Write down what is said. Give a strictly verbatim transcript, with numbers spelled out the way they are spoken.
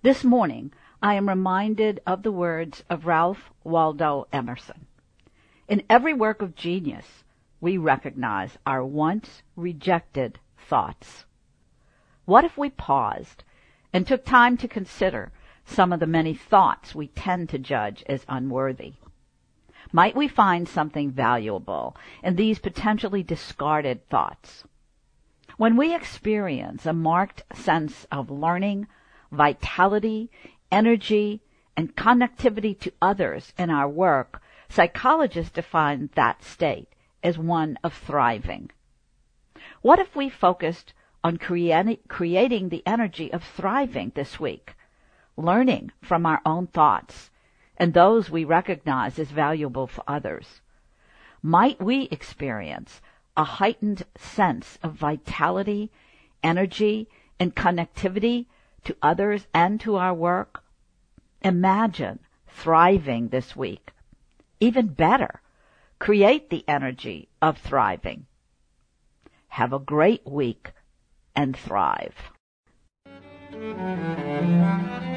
This morning, I am reminded of the words of Ralph Waldo Emerson. In every work of genius, we recognize our once rejected thoughts. What if we paused and took time to consider some of the many thoughts we tend to judge as unworthy? Might we find something valuable in these potentially discarded thoughts? When we experience a marked sense of learning, vitality, energy, and connectivity to others in our work, psychologists define that state as one of thriving. What if we focused on creati- creating the energy of thriving this week, learning from our own thoughts and those we recognize as valuable for others? Might we experience a heightened sense of vitality, energy, and connectivity to others and to our work? Imagine thriving this week. Even better, create the energy of thriving. Have a great week and thrive.